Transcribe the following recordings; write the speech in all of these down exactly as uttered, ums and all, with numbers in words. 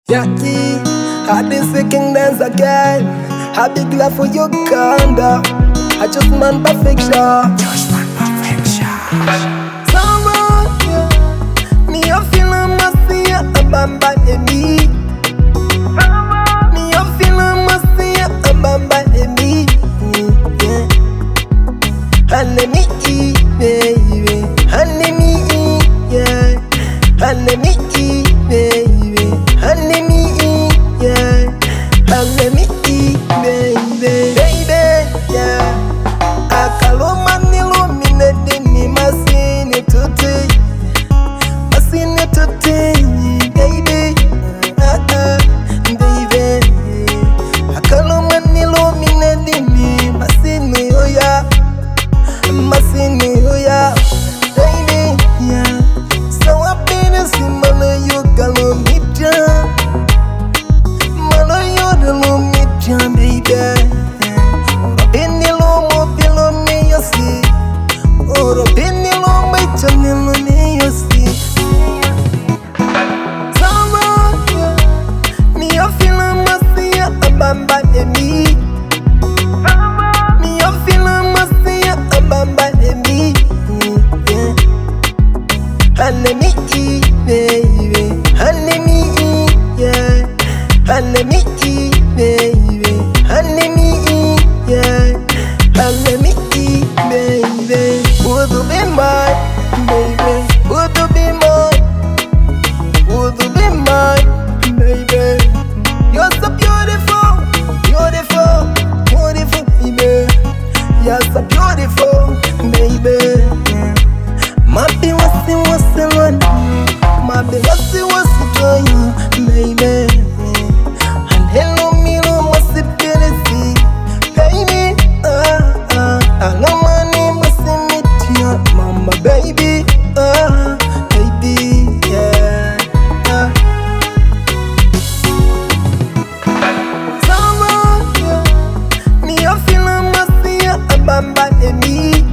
Jackie, I been seeking dance again. I be glad for your conduct. I just man perfection. Just man perfection. Someone, yeah. Me a feeling must see a bamba in me. Me a feeling must see a bamba in me. Yeah. And let me eat, baby. And let me eat, yeah. And let me eat, baby. And let me eat, yeah. And let me eat, baby. Baby, yeah. Akaloma nilo mine deni masini tuti. Masini tuti, baby. Uh uh, baby. Akaloma nilo mine deni masini oya. Masini oya, baby, yeah. So I been a simala you galo me down. Mala you the lo me down, baby. Beni lo mo bilo me you see. Oro beni lo me chani lo me you see. Sama, me a feeling must see a bamba in me. Me a feeling must see a bamba in me. And let me eat, baby. And let me eat, yeah. And let me eat, baby. And let me eat, yeah. And let me eat, baby. Would you be mine, baby? Would you be mine? Would you be mine, baby? You're so beautiful, beautiful, beautiful, baby. You're so beautiful, baby. Mabi wasi wasi one, mabi wasi wasi joyo, baby. And hello milo wasi birisi, baby. Ah ah, hello mani wasi mitia, mama baby. Ah, baby, yeah. Ah. Sama, yeah. Me a feeling masi a bamba in me.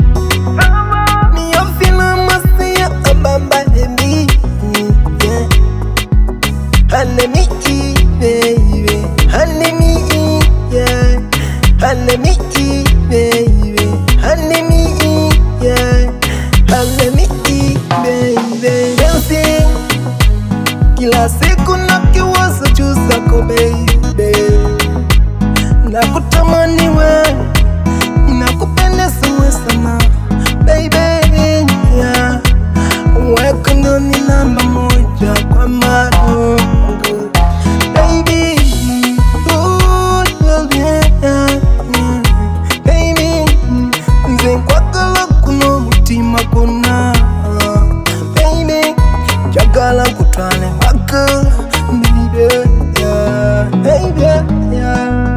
And let me eat, baby. And let me eat, yeah. And let me eat, baby. And let me eat, yeah. And let me eat, baby. Dancing, kila siku nakiwaza juu zako, baby. Nakutamani we, nakupenda sana sana, baby, yeah. Weko ndo ni namba moja kwa maro. Jagala kutane wako, baby, yeah, baby, yeah.